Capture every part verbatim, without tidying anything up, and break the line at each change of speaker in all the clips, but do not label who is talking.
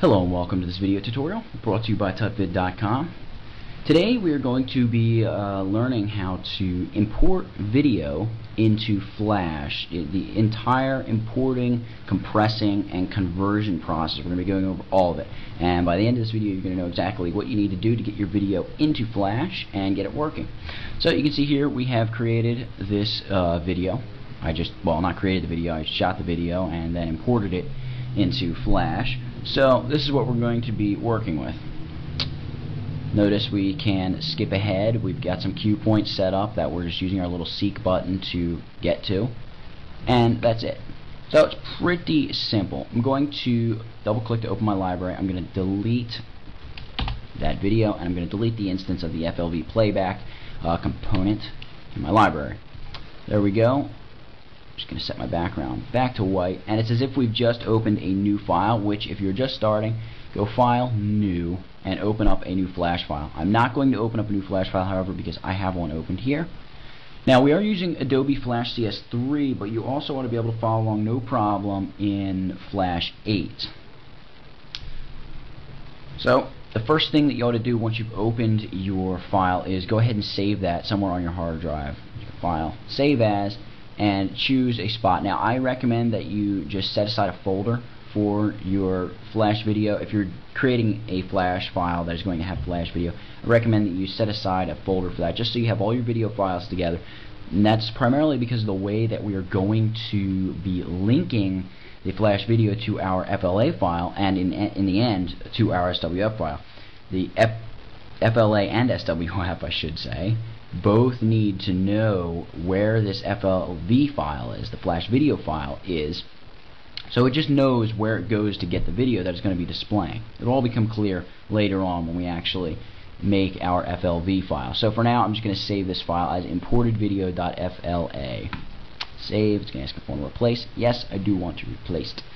Hello and welcome to this video tutorial brought to you by tutvid dot com. Today we are going to be uh, learning how to import video into Flash. It, the entire importing, compressing, and conversion process. We're going to be going over all of it. And by the end of this video you're going to know exactly what you need to do to get your video into Flash and get it working. So you can see here we have created this uh, video. I just, well not created the video, I shot the video and then imported it into Flash. So this is what we're going to be working with. Notice we can skip ahead. We've got some cue points set up that we're just using our little seek button to get to, and that's it. So it's pretty simple. I'm going to double click to open my library. I'm going to delete that video and I'm going to delete the instance of the F L V playback uh, component in my library. There we go. I'm just going to set my background back to white, and it's as if we've just opened a new file, which if you're just starting, go File, New, and open up a new Flash file. I'm not going to open up a new Flash file, however, because I have one opened here. Now we are using Adobe Flash C S three, but you also want to be able to follow along no problem in Flash eight. So the first thing that you ought to do once you've opened your file is go ahead and save that somewhere on your hard drive. File, Save As, and choose a spot. Now I recommend that you just set aside a folder for your Flash video. If you're creating a Flash file that is going to have Flash video, I recommend that you set aside a folder for that, just so you have all your video files together. And that's primarily because of the way that we are going to be linking the Flash video to our F L A file, and in, in the end to our S W F file. The F FLA and S W F, I should say, both need to know where this F L V file is, the Flash video file is, so it just knows where it goes to get the video that it's going to be displaying. It'll all become clear later on when we actually make our F L V file. So for now I'm just going to save this file as imported video dot F L A. Save. It's going to ask if I want to replace. Yes, I do want to replace it.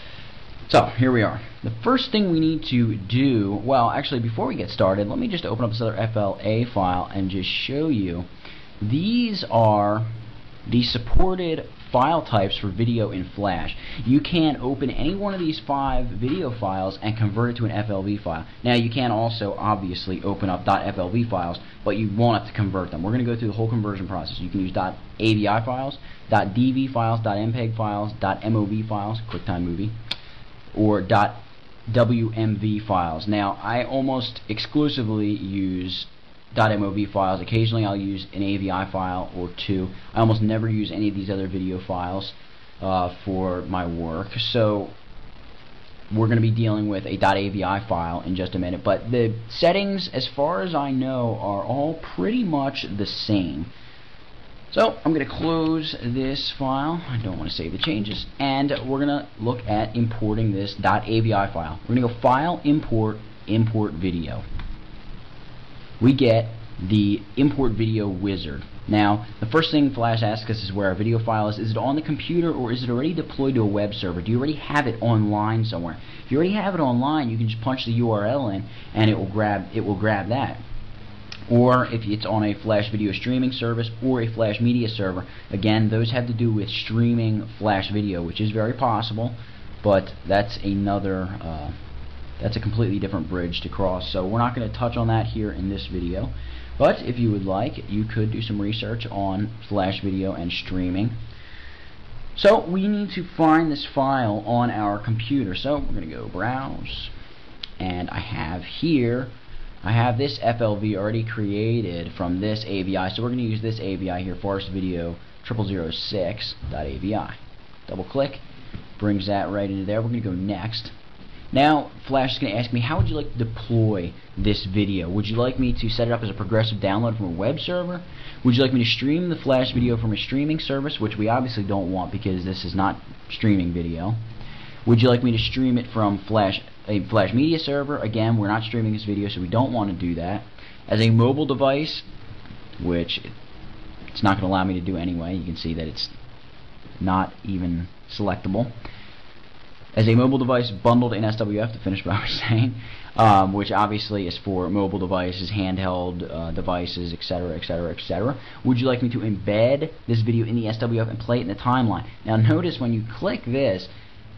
So here we are. The first thing we need to do, well actually before we get started, let me just open up this other F L A file and just show you. These are the supported file types for video in Flash. You can open any one of these five video files and convert it to an F L V file. Now you can also obviously open up .flv files, but you won't have to convert them. We're going to go through the whole conversion process. You can use .avi files, .dv files, .mpeg files, .mov files, QuickTime Movie, or .w M V files. Now I almost exclusively use .mov files. Occasionally I'll use an A V I file or two. I almost never use any of these other video files uh, for my work. So we're going to be dealing with a .avi file in just a minute, but the settings, as far as I know, are all pretty much the same. So I'm going to close this file. I don't want to save the changes, and we're going to look at importing this .avi file. We're going to go File, Import, Import Video. We get the Import Video wizard. Now the first thing Flash asks us is where our video file is. Is it on the computer or is it already deployed to a web server? Do you already have it online somewhere? If you already have it online, you can just punch the U R L in and it will grab it will grab that. Or if it's on a Flash video streaming service or a Flash media server, again those have to do with streaming Flash video, which is very possible, but that's another uh, that's a completely different bridge to cross, so we're not going to touch on that here in this video. But if you would like, you could do some research on Flash video and streaming. So we need to find this file on our computer, so we're going to go Browse, and I have here I have this F L V already created from this A V I, so we're going to use this A V I here, Forest Video zero zero zero six dot A V I. Double click, brings that right into there. We're going to go Next. Now Flash is going to ask me, how would you like to deploy this video? Would you like me to set it up as a progressive download from a web server? Would you like me to stream the Flash video from a streaming service, which we obviously don't want because this is not streaming video? Would you like me to stream it from Flash a Flash media server? Again, we're not streaming this video, so we don't want to do that. As a mobile device, which it's not going to allow me to do anyway. You can see that it's not even selectable. As a mobile device bundled in S W F, to finish what I was saying, um, which obviously is for mobile devices, handheld uh, devices, etc, etc, et cetera. Would you like me to embed this video in the S W F and play it in the timeline? Now notice when you click this,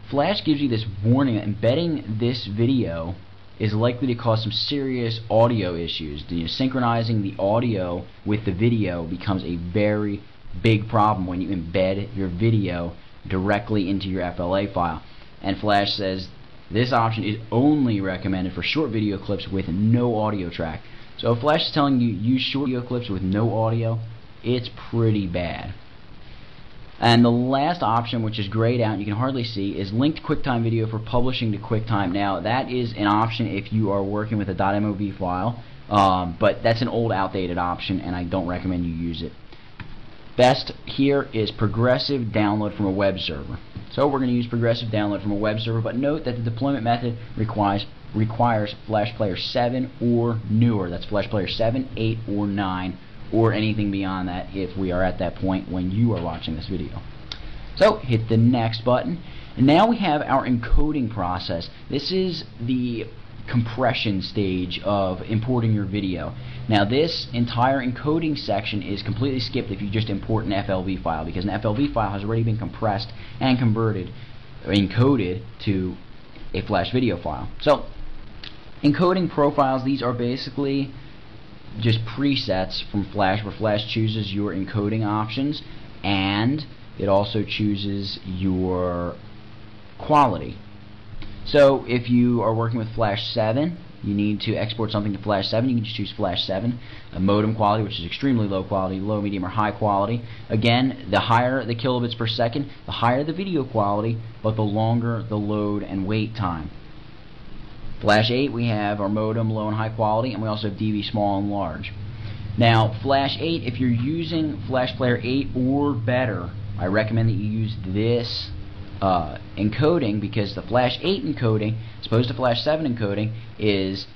Flash gives you this warning that embedding this video is likely to cause some serious audio issues. You know, synchronizing the audio with the video becomes a very big problem when you embed your video directly into your F L A file. And Flash says this option is only recommended for short video clips with no audio track. So if Flash is telling you use short video clips with no audio, it's pretty bad. And the last option, which is grayed out and you can hardly see, is linked QuickTime video for publishing to QuickTime. Now that is an option if you are working with a .mov file, um, but that's an old, outdated option, and I don't recommend you use it. Best here is progressive download from a web server. So we're going to use progressive download from a web server, but note that the deployment method requires requires Flash Player seven or newer. That's Flash Player seven, eight, or nine, or anything beyond that if we are at that point when you are watching this video. So hit the next button, and now we have our encoding process. This is the compression stage of importing your video. Now this entire encoding section is completely skipped if you just import an F L V file, because an F L V file has already been compressed and converted or encoded to a Flash video file. So encoding profiles, these are basically just presets from Flash where Flash chooses your encoding options, and it also chooses your quality. So if you are working with Flash seven, you need to export something to Flash seven, you can just choose Flash seven. A modem quality, which is extremely low quality, low, medium, or high quality. Again, the higher the kilobits per second, the higher the video quality, but the longer the load and wait time. Flash eight, we have our modem, low and high quality, and we also have D V small and large. Now Flash eight, if you're using Flash Player eight or better, I recommend that you use this uh, encoding, because the Flash eight encoding, as opposed to Flash seven encoding, is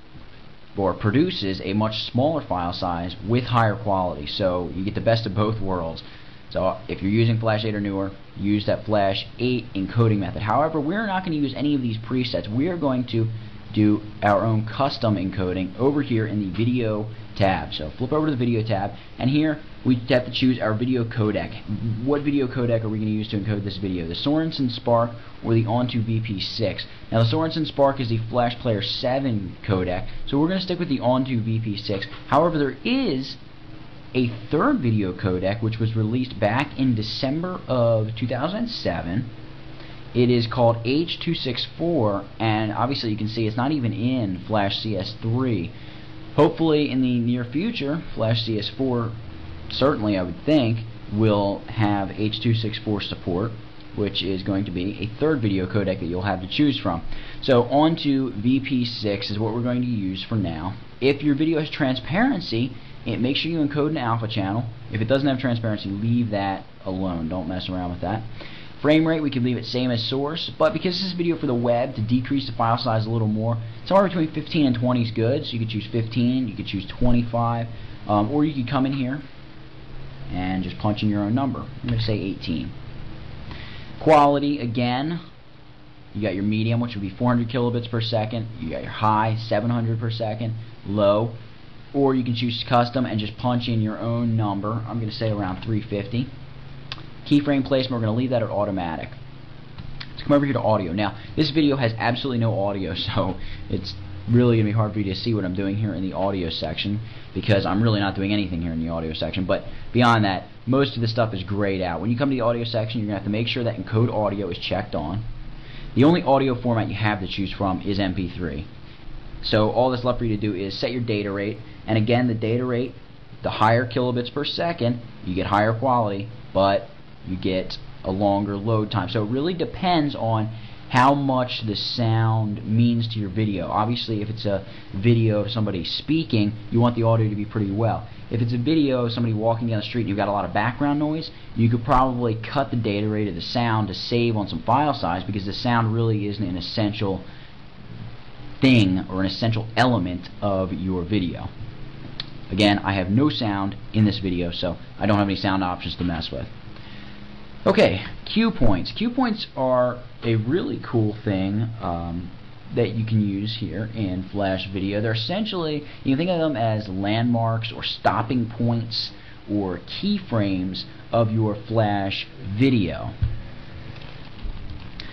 or produces a much smaller file size with higher quality. So you get the best of both worlds. So if you're using Flash eight or newer, use that Flash eight encoding method. However, we're not going to use any of these presets. We are going to do our own custom encoding over here in the video tab. So flip over to the video tab, and here we have to choose our video codec. What video codec are we going to use to encode this video? The Sorensen Spark or the Onto V P six? Now the Sorensen Spark is the Flash Player seven codec, so we're going to stick with the Onto V P six. However, there is a third video codec which was released back in December of two thousand seven. It is called H two sixty-four, and obviously you can see it's not even in Flash C S three. Hopefully in the near future, Flash C S four, certainly I would think, will have H two sixty-four support, which is going to be a third video codec that you'll have to choose from. So Onto V P six is what we're going to use for now. If your video has transparency, it make sure you encode an alpha channel. If it doesn't have transparency, leave that alone. Don't mess around with that. Frame rate, we can leave it same as source, but because this is a video for the web, to decrease the file size a little more, somewhere between fifteen and twenty is good. So you could choose fifteen, you could choose twenty-five, um, or you could come in here and just punch in your own number. I'm going to say eighteen. Quality, again, you got your medium, which would be four hundred kilobits per second. You got your high, seven hundred per second. Low, or you can choose custom and just punch in your own number. I'm going to say around three fifty. Keyframe placement, we're going to leave that at automatic. Let's come over here to audio. Now, this video has absolutely no audio, so it's really going to be hard for you to see what I'm doing here in the audio section, because I'm really not doing anything here in the audio section. But beyond that, most of the stuff is grayed out. When you come to the audio section, you're going to have to make sure that encode audio is checked on. The only audio format you have to choose from is M P three. So all that's left for you to do is set your data rate, and again, the data rate, the higher kilobits per second, you get higher quality, but you get a longer load time. So it really depends on how much the sound means to your video. Obviously, if it's a video of somebody speaking, you want the audio to be pretty well. If it's a video of somebody walking down the street and you've got a lot of background noise, you could probably cut the data rate of the sound to save on some file size, because the sound really isn't an essential thing or an essential element of your video. Again, I have no sound in this video, so I don't have any sound options to mess with. Okay, cue points. Cue points are a really cool thing um, that you can use here in Flash Video. They're essentially, you can think of them as landmarks or stopping points or keyframes of your Flash video.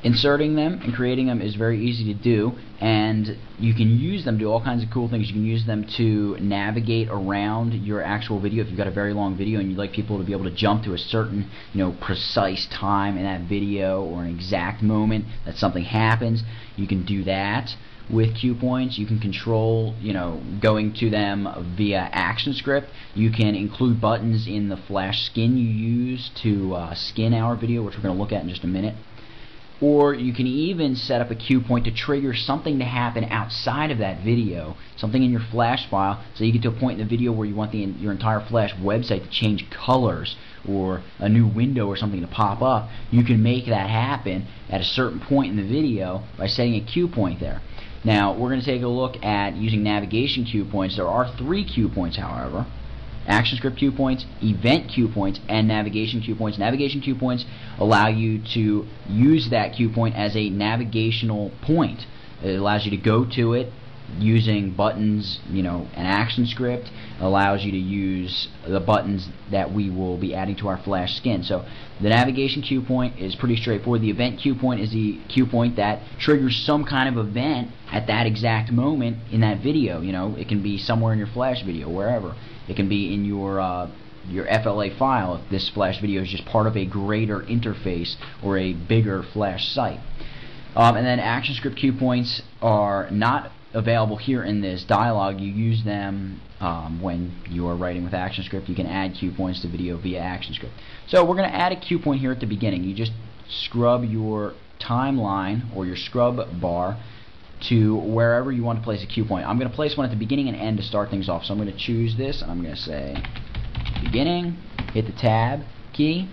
Inserting them and creating them is very easy to do, and you can use them to do all kinds of cool things. You can use them to navigate around your actual video. If you've got a very long video and you'd like people to be able to jump to a certain, you know, precise time in that video, or an exact moment that something happens, you can do that with cue points. You can control, you know, going to them via ActionScript. You can include buttons in the Flash skin you use to uh, skin our video, which we're going to look at in just a minute. Or you can even set up a cue point to trigger something to happen outside of that video, something in your Flash file, so you get to a point in the video where you want the, your entire Flash website to change colors, or a new window or something to pop up. You can make that happen at a certain point in the video by setting a cue point there. Now, we're going to take a look at using navigation cue points. There are three cue points, however. ActionScript cue points, event cue points, and navigation cue points. Navigation cue points allow you to use that cue point as a navigational point. It allows you to go to it using buttons, you know, an ActionScript. Allows you to use the buttons that we will be adding to our Flash skin. So the navigation cue point is pretty straightforward. The event cue point is the cue point that triggers some kind of event at that exact moment in that video. You know, it can be somewhere in your Flash video, wherever. It can be in your uh, your F L A file if this Flash video is just part of a greater interface or a bigger Flash site. Um, and then ActionScript cue points are not available here in this dialog. You use them um, when you are writing with ActionScript. You can add cue points to video via ActionScript. So we're going to add a cue point here at the beginning. You just scrub your timeline or your scrub bar to wherever you want to place a cue point. I'm going to place one at the beginning and end to start things off. So I'm going to choose this, and I'm going to say beginning, hit the tab key,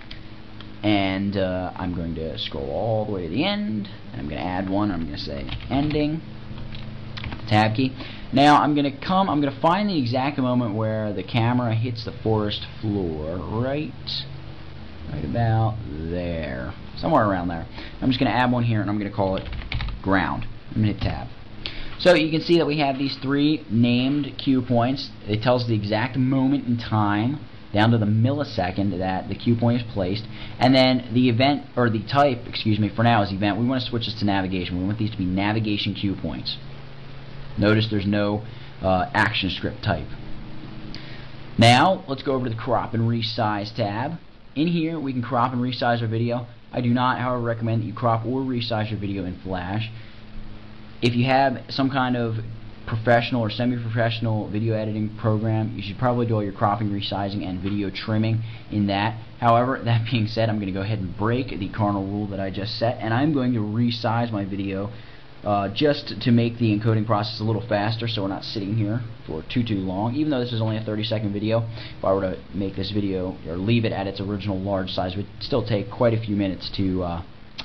and uh, I'm going to scroll all the way to the end, and I'm going to add one. I'm going to say ending, tab key. Now I'm going to come, I'm going to find the exact moment where the camera hits the forest floor, right, right about there, somewhere around there. I'm just going to add one here, and I'm going to call it ground. I'm going to hit tab. So you can see that we have these three named cue points. It tells the exact moment in time, down to the millisecond, that the cue point is placed. And then the event, or the type, excuse me, for now is event. We want to switch this to navigation. We want these to be navigation cue points. Notice there's no uh, ActionScript type. Now let's go over to the crop and resize tab. In here we can crop and resize our video. I do not, however, recommend that you crop or resize your video in Flash. If you have some kind of professional or semi-professional video editing program, you should probably do all your cropping, resizing, and video trimming in that. However, that being said, I'm going to go ahead and break the cardinal rule that I just set, and I'm going to resize my video uh, just to make the encoding process a little faster, so we're not sitting here for too too long. Even though this is only a thirty second video, if I were to make this video or leave it at its original large size, it would still take quite a few minutes to uh,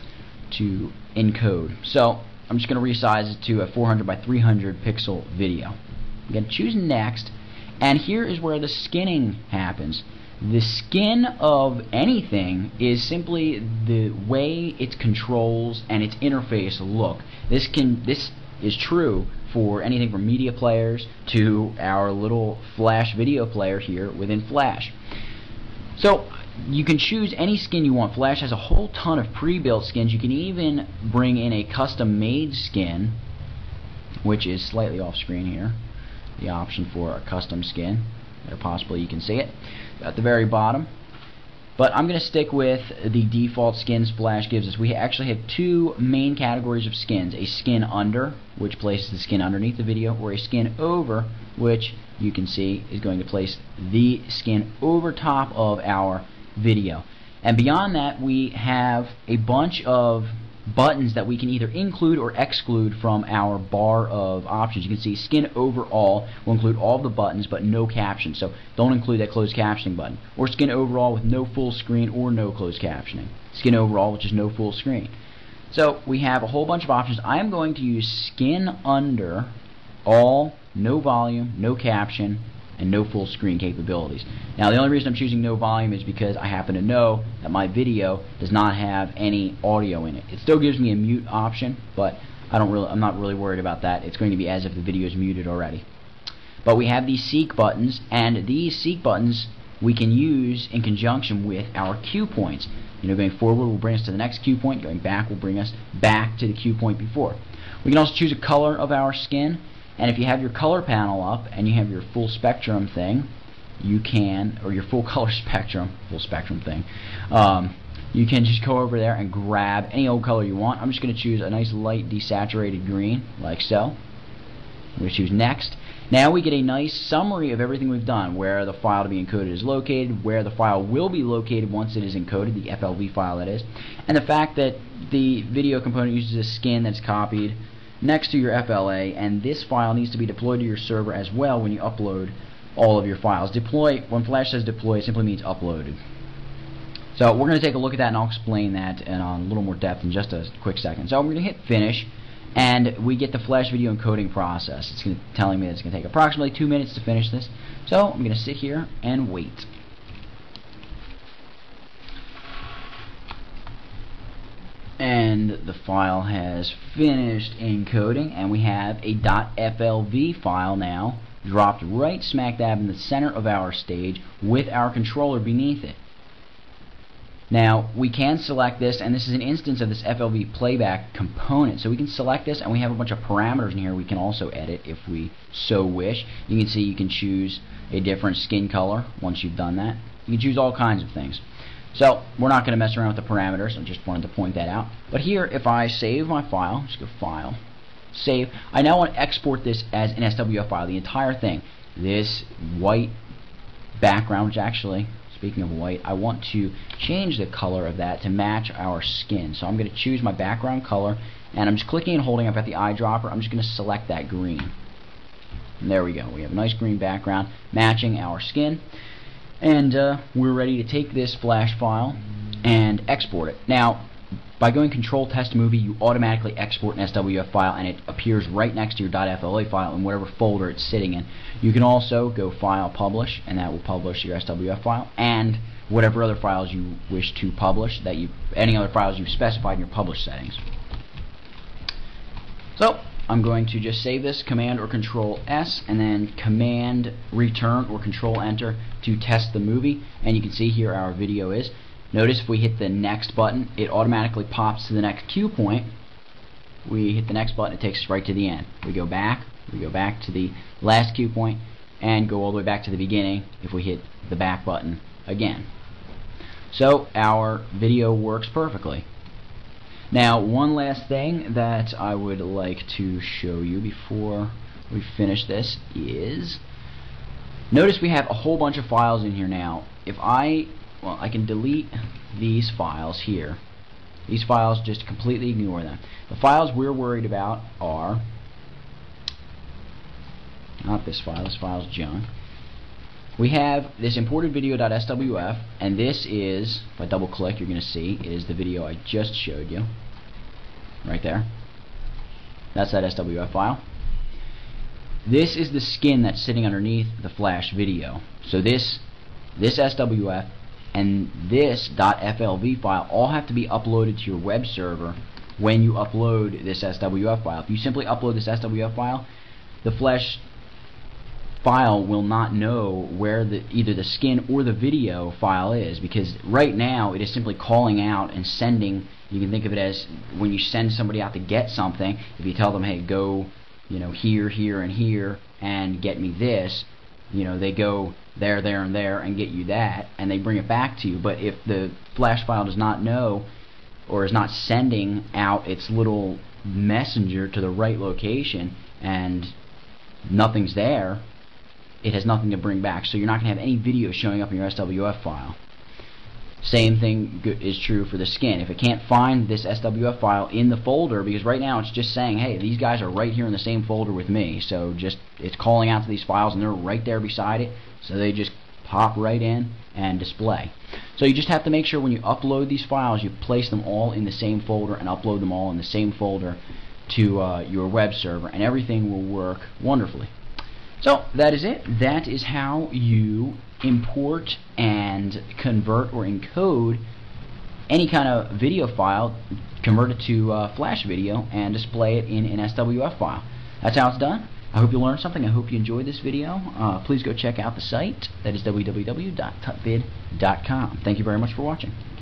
to encode. So I'm just going to resize it to a four hundred by three hundred pixel video. I'm going to choose next, and here is where the skinning happens. The skin of anything is simply the way its controls and its interface look. This can this is true for anything from media players to our little Flash video player here within Flash. So you can choose any skin you want. Flash has a whole ton of pre-built skins. You can even bring in a custom-made skin, which is slightly off screen here. The option for a custom skin, or possibly you can see it at the very bottom. But I'm going to stick with the default skins Flash gives us. We actually have two main categories of skins: a skin under, which places the skin underneath the video, or a skin over, which you can see is going to place the skin over top of our video. And beyond that, we have a bunch of buttons that we can either include or exclude from our bar of options. You can see skin overall will include all the buttons but no caption, so don't include that closed captioning button. Or skin overall with no full screen or no closed captioning. Skin overall, which is no full screen. So we have a whole bunch of options. I am going to use skin under, all, no volume, no caption, and no full screen capabilities. Now the only reason I'm choosing no volume is because I happen to know that my video does not have any audio in it. It still gives me a mute option, but I don't really, I'm not really worried about that. It's going to be as if the video is muted already. But we have these seek buttons, and these seek buttons we can use in conjunction with our cue points. You know, going forward will bring us to the next cue point. Going back will bring us back to the cue point before. We can also choose a color of our skin, and if you have your color panel up and you have your full spectrum thing, you can, or your full color spectrum, full spectrum thing, um, you can just go over there and grab any old color you want. I'm just going to choose a nice light desaturated green, like so. I'm going to choose next. Now we get a nice summary of everything we've done, where the file to be encoded is located, where the file will be located once it is encoded, the F L V file that is, and the fact that the video component uses a skin that's copied next to your F L A, and this file needs to be deployed to your server as well when you upload all of your files. Deploy, when Flash says deploy, it simply means uploaded. So we're going to take a look at that, and I'll explain that in a little more depth in just a quick second. So I'm going to hit finish, and we get the Flash video encoding process. It's going to, telling me that it's going to take approximately two minutes to finish this. So I'm going to sit here and wait. And the file has finished encoding, and we have a .flv file now dropped right smack dab in the center of our stage with our controller beneath it. Now we can select this, and this is an instance of this F L V playback component, so we can select this, and we have a bunch of parameters in here we can also edit if we so wish. You can see you can choose a different skin color once you've done that. You can choose all kinds of things. So we're not going to mess around with the parameters. I just wanted to point that out. But here, if I save my file, just go File, Save. I now want to export this as an S W F file, the entire thing. This white background, which actually, speaking of white, I want to change the color of that to match our skin. So I'm going to choose my background color, and I'm just clicking and holding up at the eyedropper. I'm just going to select that green. And there we go. We have a nice green background matching our skin. And uh, we're ready to take this Flash file and export it. Now, by going Control Test Movie, you automatically export an S W F file, and it appears right next to your .fla file in whatever folder it's sitting in. You can also go File, Publish, and that will publish your S W F file and whatever other files you wish to publish, that you any other files you've specified in your Publish settings. So I'm going to just save this, Command or Control S, and then Command Return or Control Enter to test the movie. And you can see here our video is. Notice if we hit the next button, it automatically pops to the next cue point. We hit the next button, it takes us right to the end. We go back, we go back to the last cue point, and go all the way back to the beginning if we hit the back button again. So our video works perfectly. Now, one last thing that I would like to show you before we finish this is, notice we have a whole bunch of files in here now. If I, well, I can delete these files here. These files, just completely ignore them. The files we're worried about are, not this file, this file's junk. We have this imported video.swf, and this is, if I double click, you're going to see, is the video I just showed you. Right there. That's that S W F file. This is the skin that's sitting underneath the Flash video. So this, this S W F and this .flv file all have to be uploaded to your web server when you upload this S W F file. If you simply upload this S W F file, the Flash file will not know where the either the skin or the video file is, because right now it is simply calling out and sending. You can think of it as when you send somebody out to get something. If you tell them, hey, go, you know, here, here, and here, and get me this, you know, they go there, there, and there, and get you that, and they bring it back to you. But if the Flash file does not know, or is not sending out its little messenger to the right location, and nothing's there, it has nothing to bring back. So you're not going to have any video showing up in your S W F file. Same thing is true for the skin. If it can't find this S W F file in the folder, because right now it's just saying, hey, these guys are right here in the same folder with me, so just it's calling out to these files and they're right there beside it, so they just pop right in and display. So you just have to make sure when you upload these files, you place them all in the same folder and upload them all in the same folder to uh, your web server, and everything will work wonderfully. So that is it. That is how you import and convert or encode any kind of video file, convert it to uh, Flash video, and display it in an S W F file. That's how it's done. I hope you learned something. I hope you enjoyed this video. Uh, please go check out the site. That is w w w dot tutvid dot com. Thank you very much for watching.